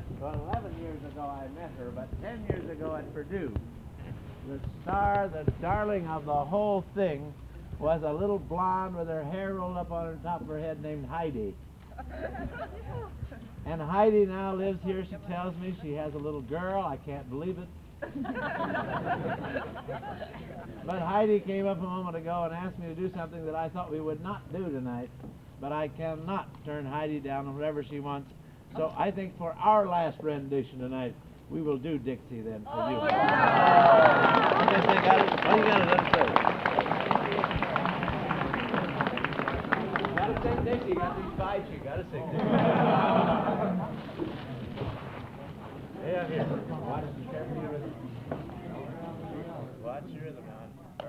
Well, 11 years ago I met her, but 10 years ago at Purdue, the star, the darling of the whole thing, was a little blonde with her hair rolled up on the top of her head named Heidi. And Heidi now lives here. She tells me she has a little girl. I can't believe it. But Heidi came up a moment ago and asked me to do something that I thought we would not do tonight. But I cannot turn Heidi down on whatever she wants. So I think for our last rendition tonight, we will do Dixie then for you. Oh, yeah. You guys think got it? What do you got to say? You got to sing Dixie. You got these fights. You got to sing Dixie. Hey, I'm here. Watch your rhythm. Watch your rhythm now.